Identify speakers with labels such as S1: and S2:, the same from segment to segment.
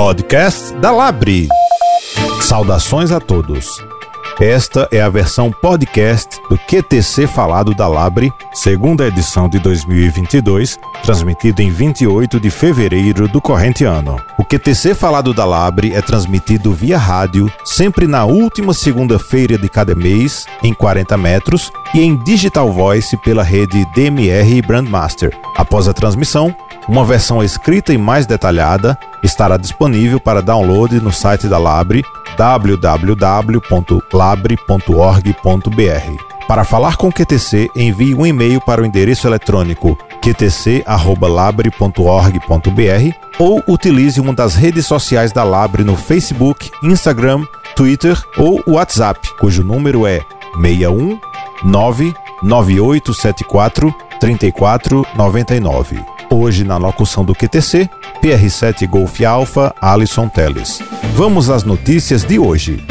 S1: Podcast da Labre. Saudações a todos. Esta é a versão podcast do QTC Falado da Labre, segunda edição de 2022, transmitido em 28 de fevereiro do corrente ano. O QTC Falado da Labre é transmitido via rádio, sempre na última segunda-feira de cada mês, em 40 metros, e em Digital Voice pela rede DMR Brandmaster. Após a transmissão, uma versão escrita e mais detalhada estará disponível para download no site da Labre, www.labre.org.br. Para falar com o QTC, envie um e-mail para o endereço eletrônico qtc@labre.org.br ou utilize uma das redes sociais da Labre no Facebook, Instagram, Twitter ou WhatsApp, cujo número é 61 99874 3499. Hoje, na locução do QTC, PR7 Golf Alpha, Alisson Teles. Vamos às notícias de hoje.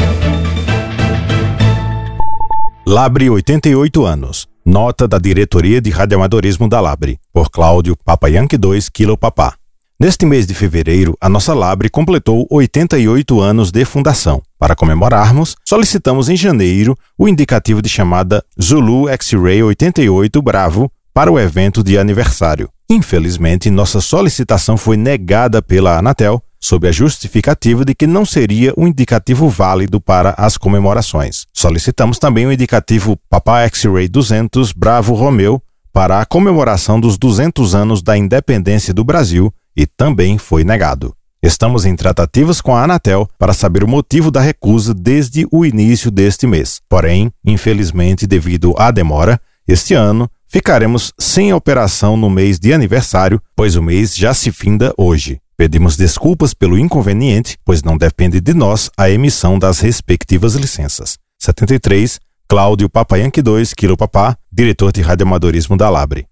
S1: Labre 88 anos. Nota da Diretoria de Radioamadorismo da Labre, por Cláudio Papa Yankee 2 Kilo Papá. Neste mês de fevereiro, a nossa Labre completou 88 anos de fundação. Para comemorarmos, solicitamos em janeiro o indicativo de chamada Zulu X-Ray 88 Bravo para o evento de aniversário. Infelizmente, nossa solicitação foi negada pela Anatel, sob a justificativa de que não seria um indicativo válido para as comemorações. Solicitamos também o indicativo Papa X-Ray 200 Bravo Romeo para a comemoração dos 200 anos da independência do Brasil e também foi negado. Estamos em tratativas com a Anatel para saber o motivo da recusa desde o início deste mês. Porém, infelizmente, devido à demora, este ano ficaremos sem operação no mês de aniversário, pois o mês já se finda hoje. Pedimos desculpas pelo inconveniente, pois não depende de nós a emissão das respectivas licenças. 73, Cláudio Papa Yankee 2 Kilo Papá, diretor de radioamadorismo da Labre.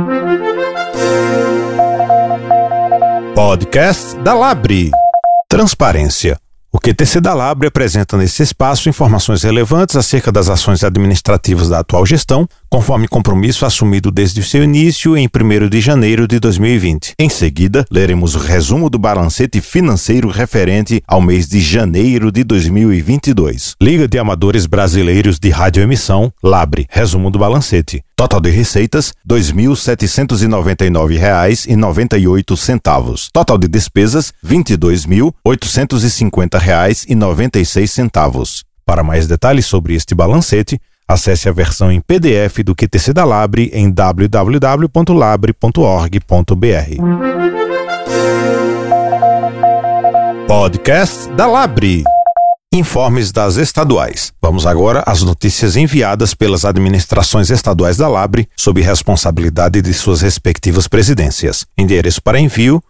S1: Podcast da Labre. Transparência. O QTC da Labre apresenta nesse espaço informações relevantes acerca das ações administrativas da atual gestão, conforme compromisso assumido desde o seu início em 1º de janeiro de 2020. Em seguida, leremos o resumo do balancete financeiro referente ao mês de janeiro de 2022. Liga de Amadores Brasileiros de Radioemissão, Labre. Resumo do balancete. Total de receitas, R$ 2.799,98. Total de despesas, R$ 22.850,96. Para mais detalhes sobre este balancete, acesse a versão em PDF do QTC da Labre em www.labre.org.br. Podcast da Labre. Informes das estaduais. Vamos agora às notícias enviadas pelas administrações estaduais da Labre sob responsabilidade de suas respectivas presidências. Endereço para envio: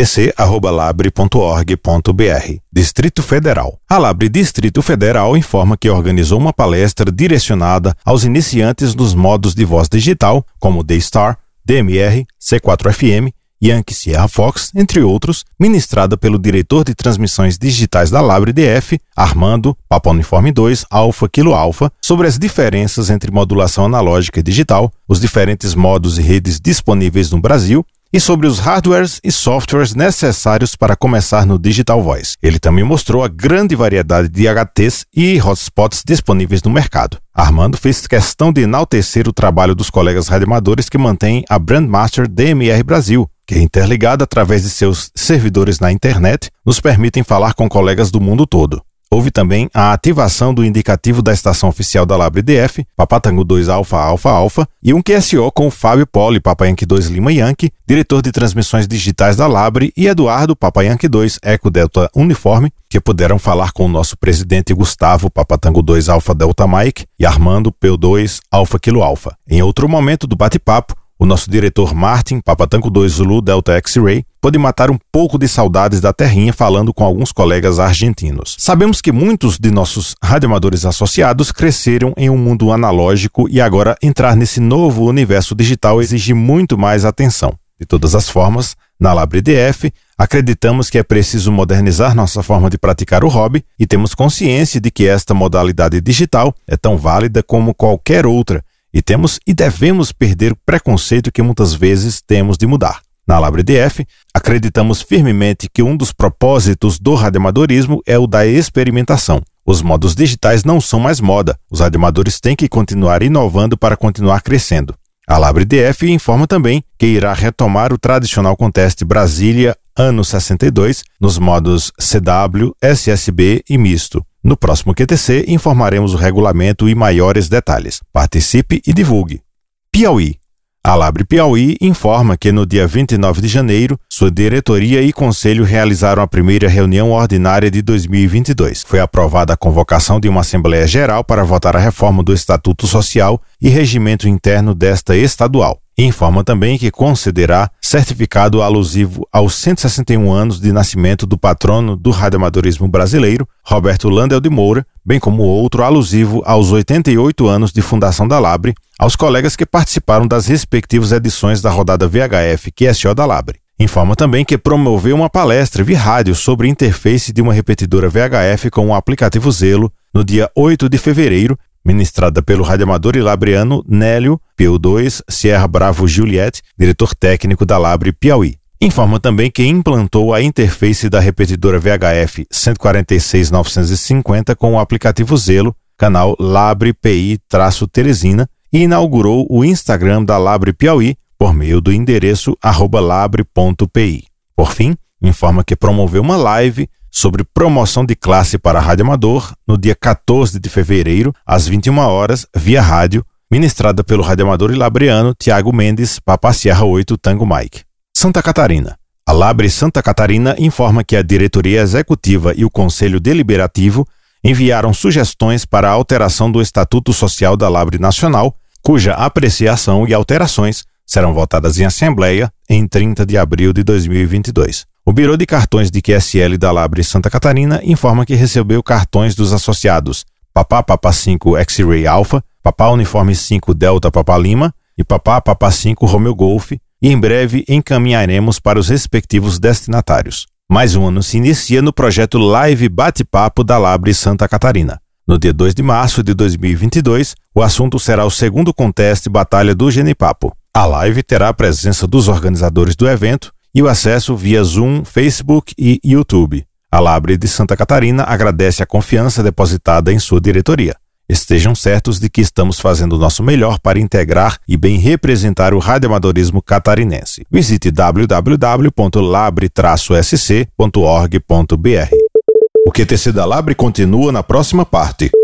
S1: qtc@labre.org.br. Distrito Federal. A Labre Distrito Federal informa que organizou uma palestra direcionada aos iniciantes dos modos de voz digital, como Daystar, DMR, C4FM, Yankee Sierra Fox, entre outros, ministrada pelo diretor de transmissões digitais da Labre DF, Armando Papa Uniforme 2 Alpha Kilo Alpha, sobre as diferenças entre modulação analógica e digital, os diferentes modos e redes disponíveis no Brasil e sobre os hardwares e softwares necessários para começar no Digital Voice. Ele também mostrou a grande variedade de HTs e hotspots disponíveis no mercado. Armando fez questão de enaltecer o trabalho dos colegas radioamadores que mantêm a Brandmaster DMR Brasil, que é interligada através de seus servidores na internet, nos permitem falar com colegas do mundo todo. Houve também a ativação do indicativo da estação oficial da Labre DF, Papa Tango 2 Alpha Alpha Alpha, e um QSO com o Fábio Poli, Papa Yankee 2 Lima Yankee, diretor de transmissões digitais da Labre, e Eduardo, Papa Yankee 2 Eco Delta Uniforme, que puderam falar com o nosso presidente Gustavo, Papa Tango 2 Alpha Delta Mike, e Armando, P2 Alpha Kilo Alpha. Em outro momento do bate-papo, o nosso diretor Martin, Papa Tango 2 Zulu Delta X-Ray, pôde matar um pouco de saudades da terrinha falando com alguns colegas argentinos. Sabemos que muitos de nossos radioamadores associados cresceram em um mundo analógico e agora entrar nesse novo universo digital exige muito mais atenção. De todas as formas, na Labre DF, acreditamos que é preciso modernizar nossa forma de praticar o hobby e temos consciência de que esta modalidade digital é tão válida como qualquer outra, e temos e devemos perder o preconceito que muitas vezes temos de mudar. Na LabreDF, acreditamos firmemente que um dos propósitos do radioamadorismo é o da experimentação. Os modos digitais não são mais moda, os radioamadores têm que continuar inovando para continuar crescendo. A LabreDF informa também que irá retomar o tradicional Contest Brasília ano 62 nos modos CW, SSB e misto. No próximo QTC informaremos o regulamento e maiores detalhes. Participe e divulgue. Piauí. A Labre Piauí informa que no dia 29 de janeiro, sua diretoria e conselho realizaram a primeira reunião ordinária de 2022. Foi aprovada a convocação de uma Assembleia Geral para votar a reforma do Estatuto Social e regimento interno desta estadual. Informa também que concederá certificado alusivo aos 161 anos de nascimento do patrono do radioamadorismo brasileiro, Roberto Landel de Moura, bem como outro alusivo aos 88 anos de fundação da Labre, aos colegas que participaram das respectivas edições da rodada VHF QSO da Labre. Informa também que promoveu uma palestra via rádio sobre interface de uma repetidora VHF com o aplicativo Zelo no dia 8 de fevereiro, ministrada pelo radioamador e labreano Nélio PU2 Sierra Bravo Juliette, diretor técnico da Labre Piauí. Informa também que implantou a interface da repetidora VHF 146950 com o aplicativo Zelo, canal Labre PI-Teresina, e inaugurou o Instagram da Labre Piauí por meio do endereço @labre.pi. Por fim, informa que promoveu uma live sobre promoção de classe para radioamador no dia 14 de fevereiro, às 21 horas, via rádio, ministrada pelo radioamador e labreano Tiago Mendes, Papa Sierra 8 Tango Mike. Santa Catarina. A Labre Santa Catarina informa que a diretoria executiva e o conselho deliberativo enviaram sugestões para a alteração do Estatuto Social da Labre Nacional, cuja apreciação e alterações serão votadas em assembleia em 30 de abril de 2022. O Birô de Cartões de QSL da Labre Santa Catarina informa que recebeu cartões dos associados Papá Papa 5 X-Ray Alpha, Papá Uniforme 5 Delta Papa Lima e Papá Papa 5 Romeo Golf, e em breve encaminharemos para os respectivos destinatários. Mais um ano se inicia no projeto Live Bate-Papo da Labre Santa Catarina. No dia 2 de março de 2022, o assunto será o segundo Contest Batalha do Genipapo. A live terá a presença dos organizadores do evento e o acesso via Zoom, Facebook e YouTube. A Labre de Santa Catarina agradece a confiança depositada em sua diretoria. Estejam certos de que estamos fazendo o nosso melhor para integrar e bem representar o radioamadorismo catarinense. Visite www.labre-sc.org.br. O QTC da Labre continua na próxima parte.